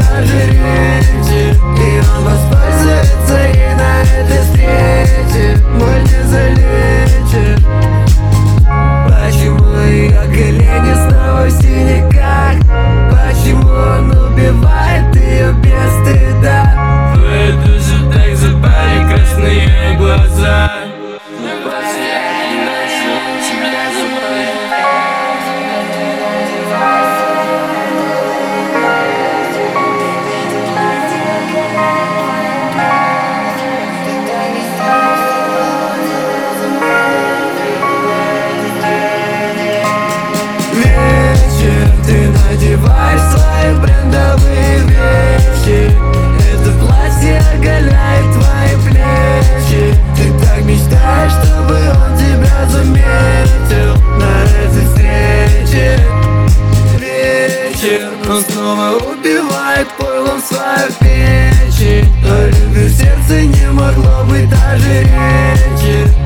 даже речи. И он воспользуется ей на этой встрече. Боль не залечит. Почему ее колени снова в синяках? Почему он убивает ее без стыда? Твои души так запали красные глаза. Надеваешь свои брендовые вещи. Это платье оголяет твои плечи. Ты так мечтаешь, чтобы он тебя заметил на этой встрече. Вечер, он снова убивает пойлом свои печи. О любви в сердце не могло быть даже речи.